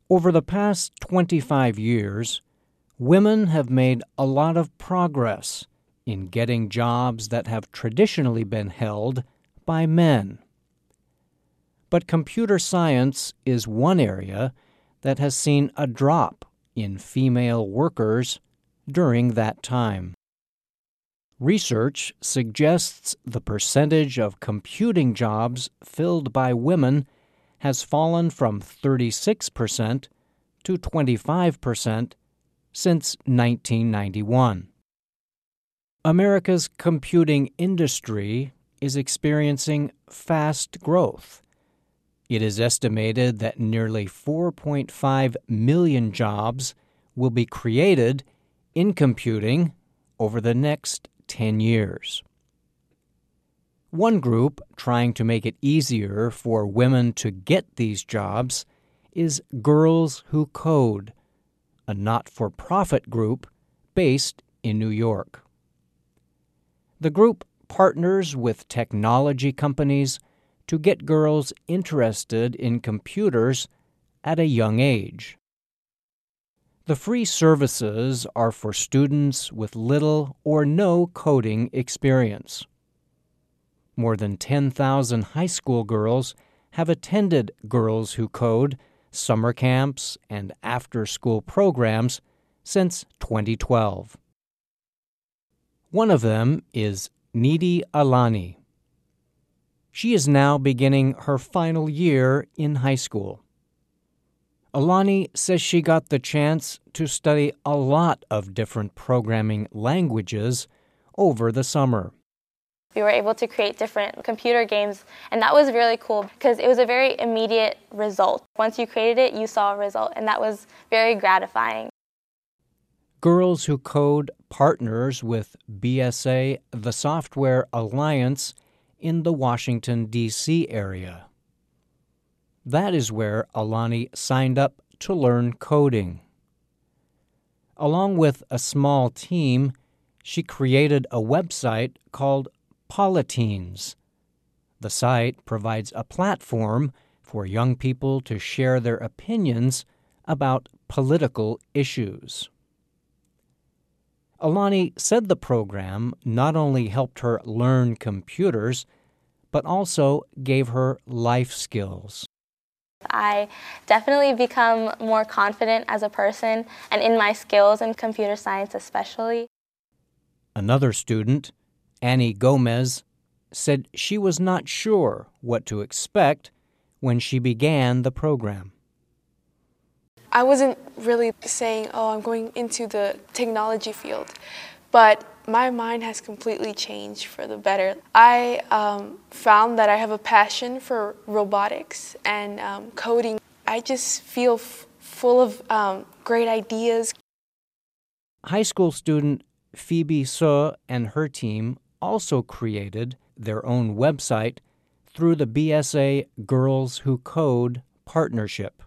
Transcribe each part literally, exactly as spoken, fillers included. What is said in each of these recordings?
Over the past twenty-five years, women have made a lot of progress in getting jobs that have traditionally been held by men. But computer science is one area that has seen a drop in female workers during that time. Research suggests the percentage of computing jobs filled by women has fallen from thirty-six percent to twenty-five percent since nineteen ninety-one. America's computing industry is experiencing fast growth. It is estimated that nearly four point five million jobs will be created in computing over the next ten years. One group trying to make it easier for women to get these jobs is Girls Who Code, a not-for-profit group based in New York. The group partners with technology companies to get girls interested in computers at a young age. The free services are for students with little or no coding experience. More than ten thousand high school girls have attended Girls Who Code summer camps and after-school programs since twenty twelve. One of them is Nidhi Alani. She is now beginning her final year in high school. Alani says she got the chance to study a lot of different programming languages over the summer. We were able to create different computer games, and that was really cool because it was a very immediate result. Once you created it, you saw a result, and that was very gratifying. Girls Who Code partners with B S A, the Software Alliance, in the Washington, D C area. That is where Alani signed up to learn coding. Along with a small team, she created a website called Politeens. The site provides a platform for young people to share their opinions about political issues. Alani said the program not only helped her learn computers, but also gave her life skills. I definitely become more confident as a person and in my skills in computer science especially. Another student, Annie Gomez, said she was not sure what to expect when she began the program. I wasn't really saying, oh, I'm going into the technology field, but my mind has completely changed for the better. I um, found that I have a passion for robotics and um, coding. I just feel f- full of um, great ideas. High school student Phoebe So and her team also created their own website through the B S A Girls Who Code partnership.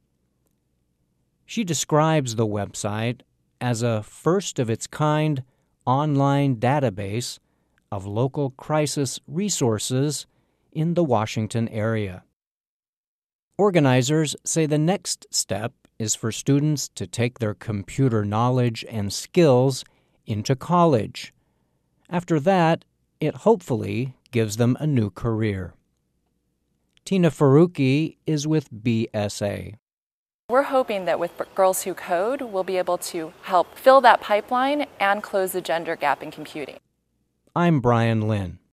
She describes the website as a first-of-its-kind online database of local crisis resources in the Washington area. Organizers say the next step is for students to take their computer knowledge and skills into college. After that, it hopefully gives them a new career. Tina Faruqi is with B S A. We're hoping that with Girls Who Code, we'll be able to help fill that pipeline and close the gender gap in computing. I'm Brian Lynn.